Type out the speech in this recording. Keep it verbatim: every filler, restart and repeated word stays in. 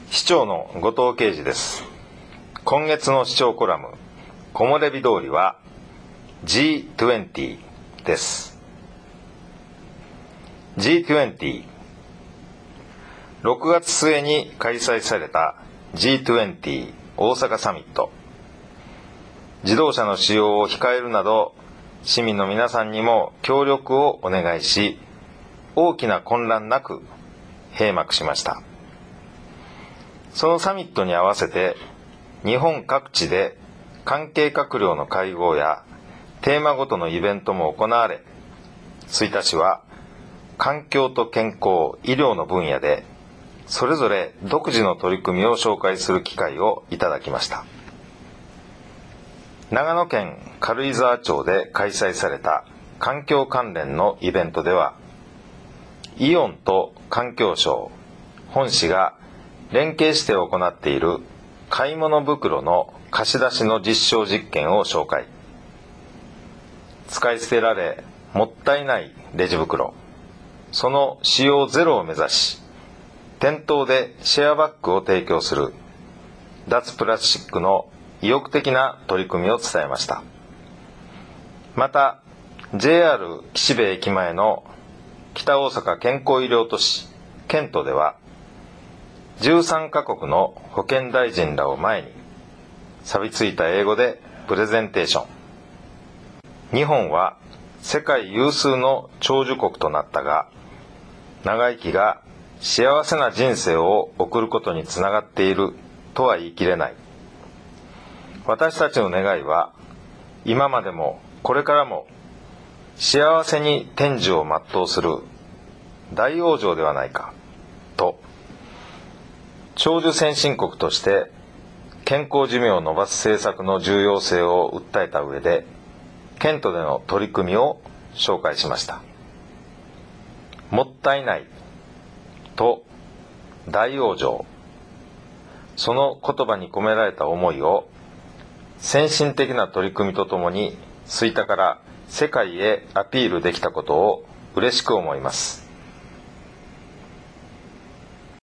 市長の後藤啓二です。今月の市長コラム、木漏れ日通りは ジーにじゅう です。ジーにじゅう。ろくがつ末に開催された ジーにじゅう 大阪サミット。自動車の使用を控えるなど、市民の皆さんにも協力をお願いし、大きな混乱なく閉幕しました。そのサミットに合わせて、日本各地で関係閣僚の会合やテーマごとのイベントも行われ、吹田市は環境と健康、医療の分野でそれぞれ独自の取り組みを紹介する機会をいただきました。長野県軽井沢町で開催された環境関連のイベントでは、イオンと環境省、本市が連携して行っている買い物袋の貸し出しの実証実験を紹介。使い捨てられもったいないレジ袋、その使用ゼロを目指し、店頭でシェアバッグを提供する脱プラスチックの意欲的な取り組みを伝えました。また ジェイアール 岸辺駅前の北大阪健康医療都市ケントでは、じゅうさんカ国の保健大臣らを前に錆びついた英語でプレゼンテーション。日本は世界有数の長寿国となったが、長生きが幸せな人生を送ることにつながっているとは言い切れない。私たちの願いは、今までもこれからも幸せに天寿を全うする大往生ではないかと、長寿先進国として健康寿命を延ばす政策の重要性を訴えた上で、ケントでの取り組みを紹介しました。もったいないと大往生、その言葉に込められた思いを先進的な取り組みとともに吹田から世界へアピールできたことを嬉しく思います。